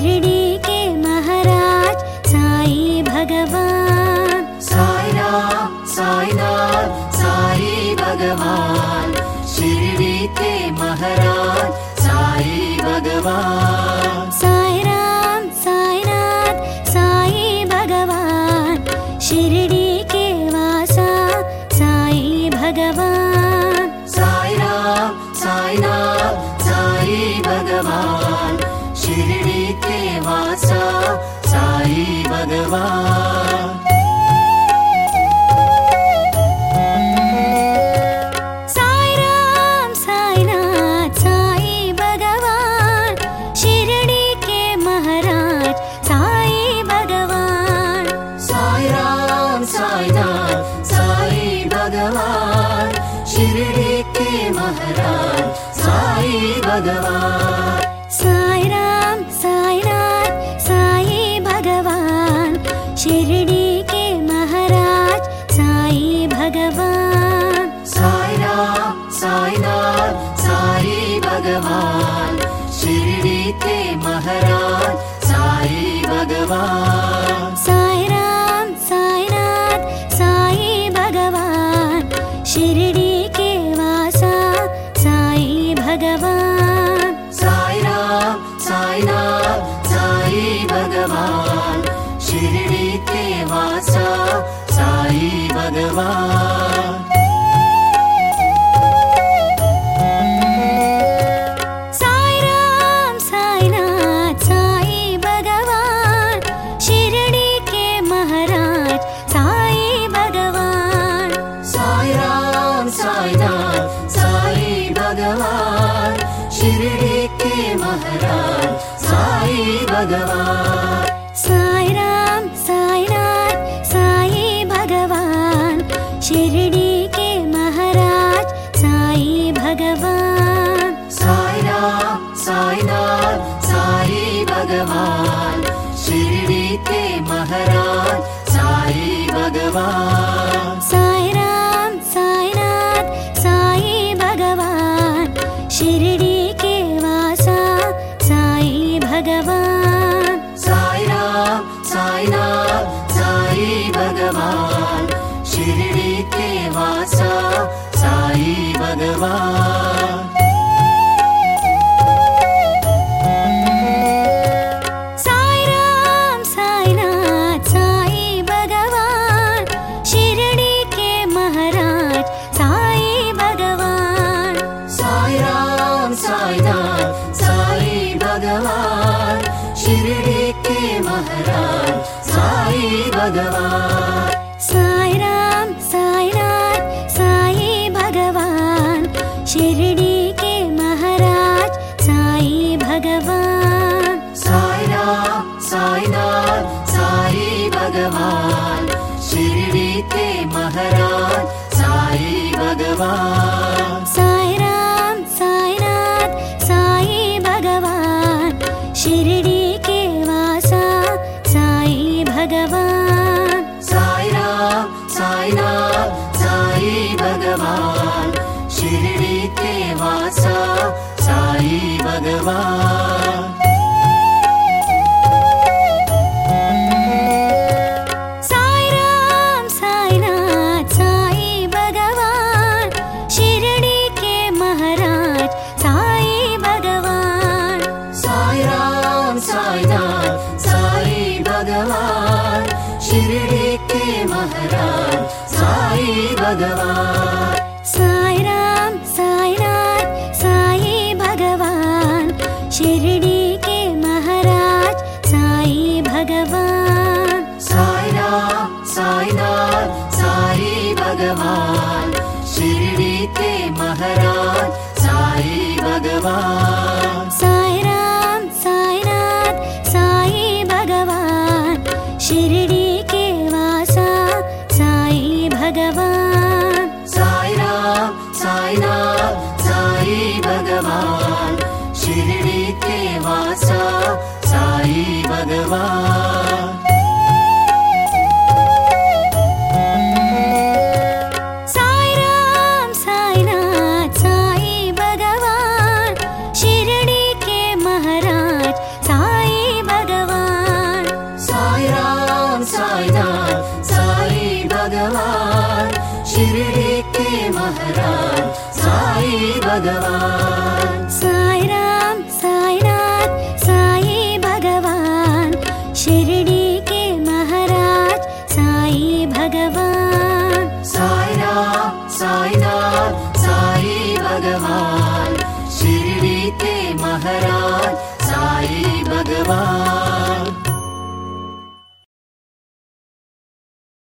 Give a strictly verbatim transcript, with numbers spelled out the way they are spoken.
शिरडी के महाराज साई भगवान। साई राम साईनाथ साई भगवान, शिरडी के महाराज साई भगवान। साई राम साईनाथ साई भगवान, शिरडी के वासा साई भगवान। साई राम साईनाथ साई भगवान, शिरडी के वासा साई भगवान। साई राम साईनाथ साई भगवान, शिरडी के महाराज साई भगवान। साई राम साईनाथ साई भगवान, शिरडी के महाराज साई भगवान। साई राम साईनाथ साई भगवान, शिरडी के महाराज साई भगवान। साई राम साईनाथ साई भगवान, शिरडी के महाराज साई भगवान। साई राम साईनाथ साई भगवान, शिरडी के वासा साई भगवान। साई राम साईनाथ साई भगवान, शिरडी के वासा साई भगवान। साई राम साईनाथ साई भगवान, शिरडी के महाराज साई भगवान। साई राम साईनाथ साई भगवान, शिरडी के महाराज साई भगवान। साई राम साईनाथ साई भगवान, शिरडी के महाराज साई भगवान। साई राम साईनाथ साई भगवान, शिरडी के महाराज साई भगवान। साई राम साईनाथ साई भगवान, शिरडी के वासा साई भगवान। साई राम साईनाथ साई भगवान, शिरडी के वासा साई भगवान। साई राम साईनाथ साई भगवान, शिरडी के महाराज साई भगवान। साई राम साईनाथ साई भगवान, शिरडी के महाराज साई भगवान। साई राम साईनाथ साई भगवान, शिरडी के महाराज साई भगवान। साई राम साईनाथ साई भगवान, शिरडी के महाराज साई भगवान। साई राम साईनाथ साई भगवान, शिरडी के वासा साई भगवान। साई राम साईनाथ साई भगवान, शिरडी के वासा साई भगवान। साई राम साईनाथ साई भगवान, शिरडी के महाराज साई भगवान। साई राम साईनाथ साई भगवान, शिरडी के महाराज साई भगवान। साई राम साईनाथ साई भगवान, शिरडी के महाराज साई भगवान। साई राम साईनाथ साई भगवान, शिरडी के महाराज साई भगवान। साई राम साईनाथ साई भगवान, शिरडी के वासा साई भगवान। साई राम साईनाथ साई भगवान, शिरडी के वासा साई भगवान। साई राम साईनाथ साई भगवान, शिरडी के महाराज साई भगवान। भगवान साई राम साईनाथ साई भगवान शिरडी के महाराज साई भगवान साई राम साईनाथ साई भगवान शिरडी के महाराज साई भगवान।